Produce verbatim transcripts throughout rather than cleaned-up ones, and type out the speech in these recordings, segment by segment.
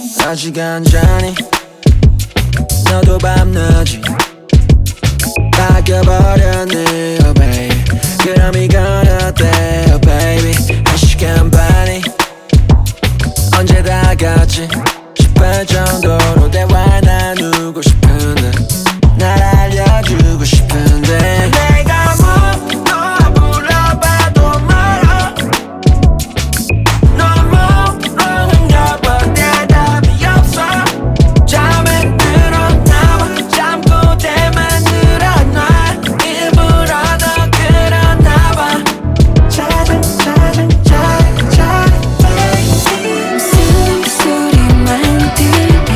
아직 안자니 너도 밤낮이 바뀌어버렸네 oh baby 그럼 이건 어때 oh baby 한 시간 반이 언제 다 갔지 싶을 정도로 대화 나누고 싶은데 날 알려주고 싶은데 내가 뭐 물어봐도 말아 너무 렁은가 대답이 없어 잠에 들었나봐 잠고 대만 늘어놔 일부러 더 그러나봐 짜증 짜증 짜증 짜증 숨소리만 들려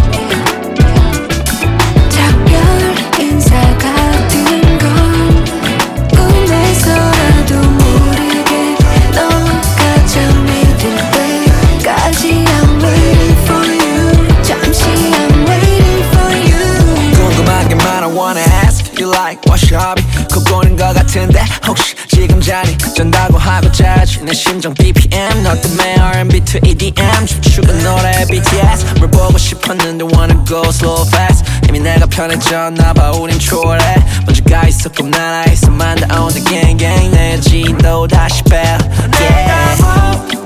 작별 인사 같은 건 꿈에서라도 모르게 너가 잠이 들 때까지 I'm waiting for you 잠시 I'm waiting for you 궁금한 게 많아 wanna ask you like what's your hobby 굽고는 것 같은데 혹시 지금 자니 잔다고 하고 자지 내 심장 비피엠 너 때문에 알앤비 to 이디엠 춤추는 노래 비티에스 뭘 보고 싶었는데 wanna go slow fast 이미 내가 편해졌나봐 우린 초월해 먼저 가 있었고 난 아이스만 다 on the gang gang 내 지도 다시 빼 yeah.